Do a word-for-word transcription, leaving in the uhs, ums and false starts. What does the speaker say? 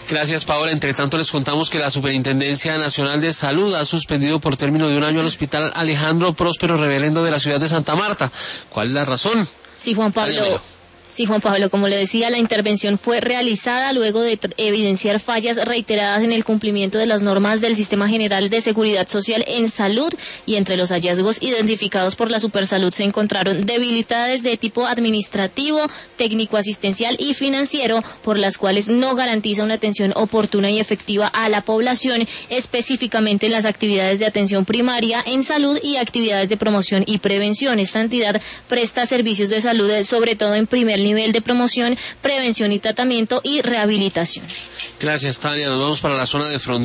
Gracias, Paola. Entre tanto, les contamos que la Superintendencia Nacional de Salud ha suspendido por término de un año al Hospital Alejandro Próspero Reverendo de la ciudad de Santa Marta. ¿Cuál es la razón? Sí, Juan Pablo. Sí, Juan Pablo, como le decía, la intervención fue realizada luego de evidenciar fallas reiteradas en el cumplimiento de las normas del Sistema General de Seguridad Social en Salud, y entre los hallazgos identificados por la Supersalud se encontraron debilidades de tipo administrativo, técnico-asistencial y financiero, por las cuales no garantiza una atención oportuna y efectiva a la población, específicamente en las actividades de atención primaria en salud y actividades de promoción y prevención. Esta entidad presta servicios de salud, sobre todo en primer nivel de promoción, prevención y tratamiento y rehabilitación. Gracias, Tania. Nos vamos para la zona de frontera.